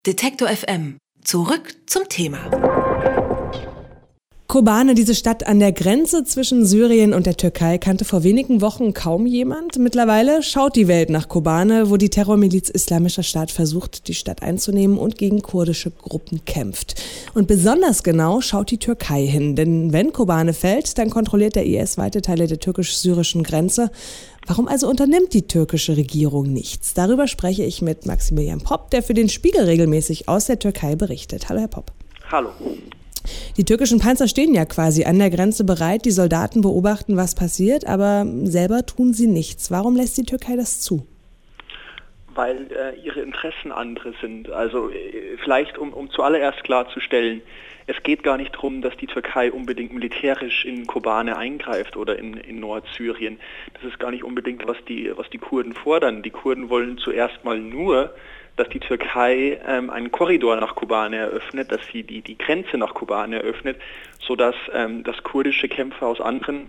Detektor FM. Zurück zum Thema. Kobane, diese Stadt an der Grenze zwischen Syrien und der Türkei, kannte vor wenigen Wochen kaum jemand. Mittlerweile schaut die Welt nach Kobane, wo die Terrormiliz Islamischer Staat versucht, die Stadt einzunehmen und gegen kurdische Gruppen kämpft. Und besonders genau schaut die Türkei hin, denn wenn Kobane fällt, dann kontrolliert der IS weite Teile der türkisch-syrischen Grenze. Warum also unternimmt die türkische Regierung nichts? Darüber spreche ich mit Maximilian Popp, der für den Spiegel regelmäßig aus der Türkei berichtet. Hallo, Herr Popp. Hallo. Die türkischen Panzer stehen ja quasi an der Grenze bereit, die Soldaten beobachten, was passiert, aber selber tun sie nichts. Warum lässt die Türkei das zu? Weil ihre Interessen andere sind. Also vielleicht, um zuallererst klarzustellen, es geht gar nicht darum, dass die Türkei unbedingt militärisch in Kobane eingreift oder in Nordsyrien. Das ist gar nicht unbedingt, was die Kurden fordern. Die Kurden wollen zuerst mal nur, dass die Türkei einen Korridor nach Kobane eröffnet, dass sie die Grenze nach Kobane eröffnet, sodass dass kurdische Kämpfer aus anderen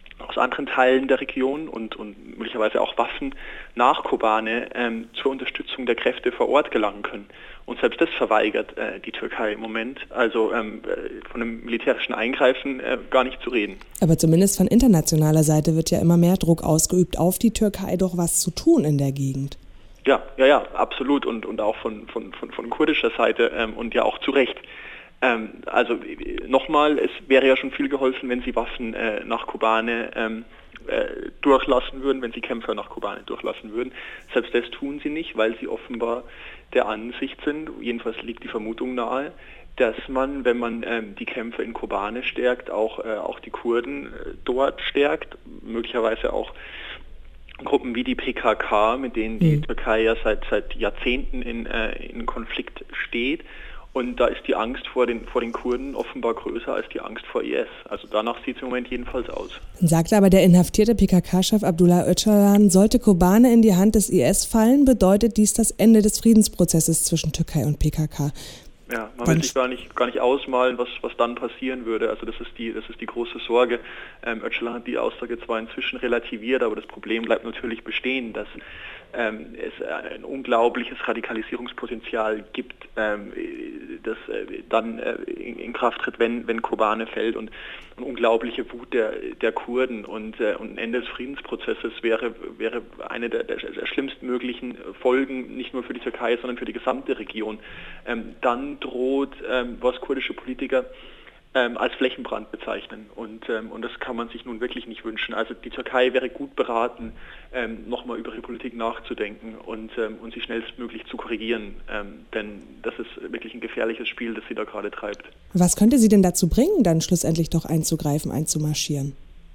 Teilen der Region und möglicherweise auch Waffen nach Kobane zur Unterstützung der Kräfte vor Ort gelangen können. Und selbst das verweigert die Türkei im Moment, also von einem militärischen Eingreifen gar nicht zu reden. Aber zumindest von internationaler Seite wird ja immer mehr Druck ausgeübt, auf die Türkei doch was zu tun in der Gegend. Ja, absolut und auch von kurdischer Seite und ja auch zu Recht. Also nochmal, es wäre ja schon viel geholfen, wenn sie Waffen nach Kobane durchlassen würden, wenn sie Kämpfer nach Kobane durchlassen würden. Selbst das tun sie nicht, weil sie offenbar der Ansicht sind, jedenfalls liegt die Vermutung nahe, dass man, wenn man die Kämpfer in Kobane stärkt, auch die Kurden dort stärkt, möglicherweise auch Gruppen wie die PKK, mit denen die Türkei ja seit Jahrzehnten in Konflikt steht. Und da ist die Angst vor den Kurden offenbar größer als die Angst vor IS. Also danach sieht es im Moment jedenfalls aus. Sagte aber der inhaftierte PKK-Chef Abdullah Öcalan, sollte Kobane in die Hand des IS fallen, bedeutet dies das Ende des Friedensprozesses zwischen Türkei und PKK. Ja, man will sich gar nicht ausmalen, was dann passieren würde. Also das ist die große Sorge. Öcalan hat die Aussage zwar inzwischen relativiert, aber das Problem bleibt natürlich bestehen, dass es ein unglaubliches Radikalisierungspotenzial gibt, das dann in Kraft tritt, wenn Kobane fällt, und eine unglaubliche Wut der Kurden und ein Ende des Friedensprozesses wäre eine der schlimmstmöglichen Folgen, nicht nur für die Türkei, sondern für die gesamte Region. Dann droht, was kurdische Politiker als Flächenbrand bezeichnen. Und das kann man sich nun wirklich nicht wünschen. Also die Türkei wäre gut beraten, nochmal über ihre Politik nachzudenken und sie schnellstmöglich zu korrigieren. Denn das ist wirklich ein gefährliches Spiel, das sie da gerade treibt. Was könnte sie denn dazu bringen, dann schlussendlich doch einzugreifen, einzumarschieren?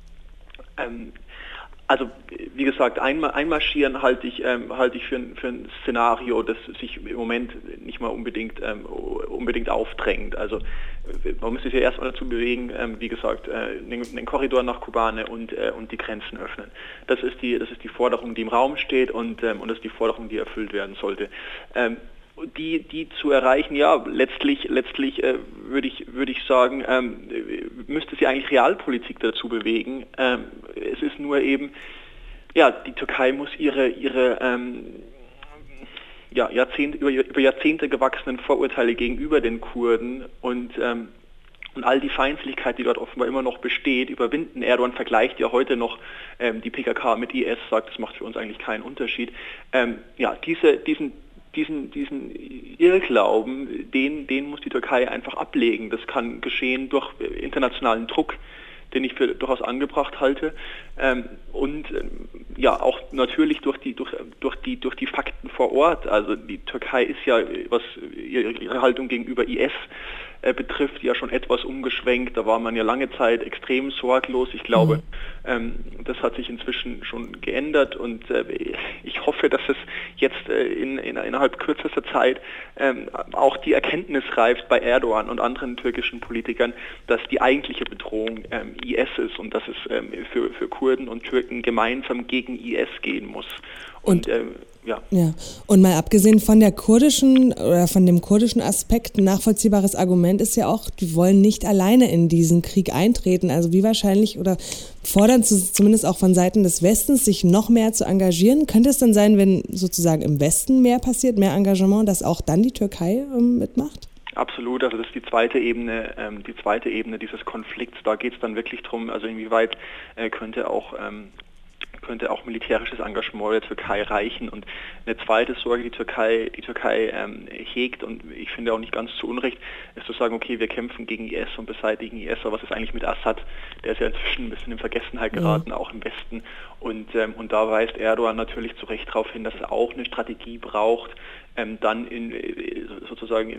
Also wie gesagt, einmarschieren halte ich für ein Szenario, das sich im Moment nicht mal unbedingt aufdrängt. Also man muss sich ja erstmal dazu bewegen, wie gesagt, einen Korridor nach Kobane und die Grenzen öffnen. Das ist die Forderung, die im Raum steht, und das ist die Forderung, die erfüllt werden sollte. Die zu erreichen, ja, letztlich würde ich sagen, müsste sie eigentlich Realpolitik dazu bewegen. Es ist nur eben, ja, die Türkei muss ihre über Jahrzehnte gewachsenen Vorurteile gegenüber den Kurden und all die Feindseligkeit, die dort offenbar immer noch besteht, überwinden. Erdogan vergleicht ja heute noch die PKK mit IS, sagt, das macht für uns eigentlich keinen Unterschied. Diesen Irrglauben, den muss die Türkei einfach ablegen. Das kann geschehen durch internationalen Druck, den ich für durchaus angebracht halte, auch natürlich durch die Fakten vor Ort. Also die Türkei ist ja, was ihre Haltung gegenüber IS betrifft, ja schon etwas umgeschwenkt. Da war man ja lange Zeit extrem sorglos. Ich glaube, das hat sich inzwischen schon geändert, und ich hoffe, dass es jetzt innerhalb kürzester Zeit auch die Erkenntnis reift bei Erdogan und anderen türkischen Politikern, dass die eigentliche Bedrohung IS ist und dass es für Kurden und Türken gemeinsam gegen IS gehen muss. Und ja. Ja, und mal abgesehen von der kurdischen oder von dem kurdischen Aspekt, ein nachvollziehbares Argument ist ja auch, die wollen nicht alleine in diesen Krieg eintreten. Also wie wahrscheinlich oder fordern zumindest auch von Seiten des Westens, sich noch mehr zu engagieren. Könnte es dann sein, wenn sozusagen im Westen mehr passiert, mehr Engagement, dass auch dann die Türkei mitmacht? Absolut, also das ist die zweite Ebene dieses Konflikts. Da geht es dann wirklich darum, also inwieweit könnte auch militärisches Engagement der Türkei reichen. Und eine zweite Sorge, die Türkei hegt, und ich finde auch nicht ganz zu Unrecht, ist zu sagen, okay, wir kämpfen gegen IS und beseitigen IS, aber was ist eigentlich mit Assad? Der ist ja inzwischen ein bisschen in Vergessenheit geraten, auch im Westen. Und da weist Erdogan natürlich zu Recht darauf hin, dass es auch eine Strategie braucht, dann sozusagen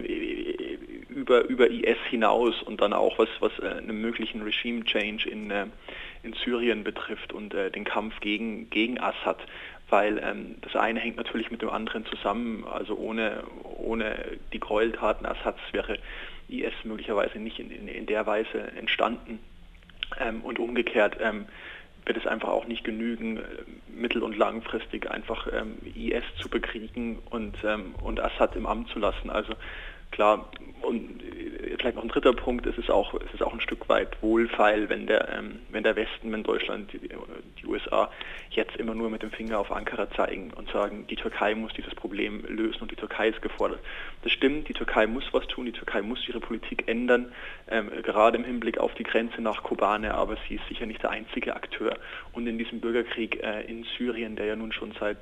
über IS hinaus und dann auch was einen möglichen Regime Change in Syrien betrifft und den Kampf gegen Assad, weil das eine hängt natürlich mit dem anderen zusammen. Also ohne die Gräueltaten Assads wäre IS möglicherweise nicht in der Weise entstanden, und umgekehrt wird es einfach auch nicht genügen, mittel- und langfristig einfach IS zu bekriegen und Assad im Amt zu lassen. Also klar, und vielleicht noch ein dritter Punkt, es ist auch ein Stück weit wohlfeil, wenn der Westen, wenn Deutschland, die USA jetzt immer nur mit dem Finger auf Ankara zeigen und sagen, die Türkei muss dieses Problem lösen und die Türkei ist gefordert. Das stimmt, die Türkei muss was tun, die Türkei muss ihre Politik ändern, gerade im Hinblick auf die Grenze nach Kobane, aber sie ist sicher nicht der einzige Akteur. Und in diesem Bürgerkrieg in Syrien, der ja nun schon seit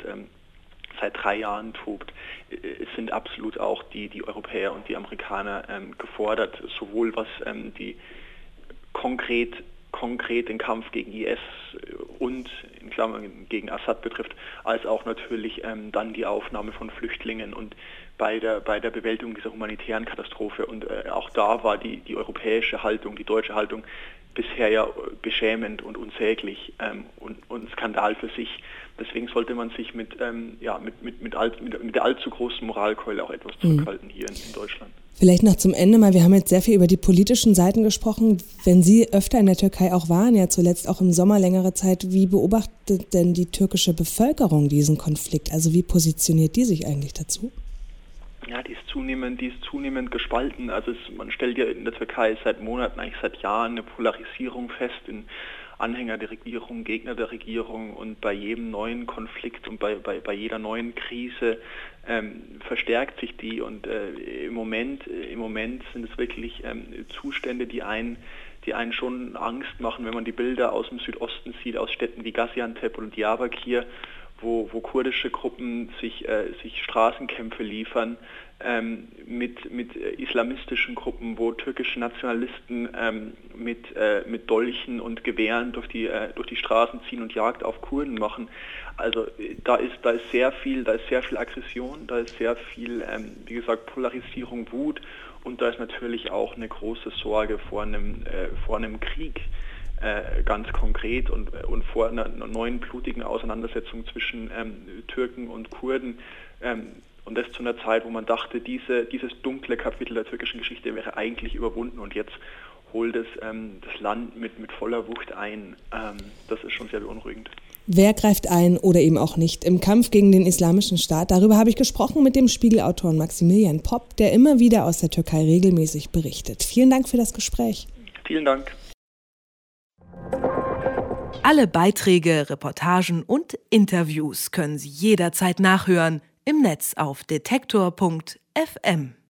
3 Jahren tobt, sind absolut auch die Europäer und die Amerikaner gefordert, sowohl was die konkret den Kampf gegen IS und in Klammern gegen Assad betrifft, als auch natürlich dann die Aufnahme von Flüchtlingen und bei der Bewältigung dieser humanitären Katastrophe. Und auch da war die europäische Haltung, die deutsche Haltung bisher ja beschämend und unsäglich und ein Skandal für sich. Deswegen sollte man sich mit der allzu großen Moralkeule auch etwas zurückhalten hier in Deutschland. Vielleicht noch zum Ende mal, wir haben jetzt sehr viel über die politischen Seiten gesprochen. Wenn Sie öfter in der Türkei auch waren, ja zuletzt auch im Sommer längere Zeit, wie beobachtet denn die türkische Bevölkerung diesen Konflikt? Also wie positioniert die sich eigentlich dazu? Ja, die ist zunehmend gespalten. Also man stellt ja in der Türkei seit Monaten, eigentlich seit Jahren, eine Polarisierung fest in Anhänger der Regierung, Gegner der Regierung, und bei jedem neuen Konflikt und bei jeder neuen Krise verstärkt sich die, und im Moment sind es wirklich Zustände, die einen schon Angst machen, wenn man die Bilder aus dem Südosten sieht, aus Städten wie Gaziantep und Diyarbakir, wo kurdische Gruppen sich Straßenkämpfe liefern, mit islamistischen Gruppen, wo türkische Nationalisten mit Dolchen und Gewehren durch die Straßen ziehen und Jagd auf Kurden machen. Also da ist sehr viel Aggression, da ist sehr viel, wie gesagt, Polarisierung, Wut, und da ist natürlich auch eine große Sorge vor einem Krieg. Ganz konkret und vor einer neuen blutigen Auseinandersetzung zwischen Türken und Kurden, und das zu einer Zeit, wo man dachte, dieses dunkle Kapitel der türkischen Geschichte wäre eigentlich überwunden, und jetzt holt es das Land mit voller Wucht ein. Das ist schon sehr beunruhigend. Wer greift ein oder eben auch nicht im Kampf gegen den Islamischen Staat? Darüber habe ich gesprochen mit dem Spiegelautor Maximilian Popp, der immer wieder aus der Türkei regelmäßig berichtet. Vielen Dank für das Gespräch. Vielen Dank. Alle Beiträge, Reportagen und Interviews können Sie jederzeit nachhören im Netz auf detektor.fm.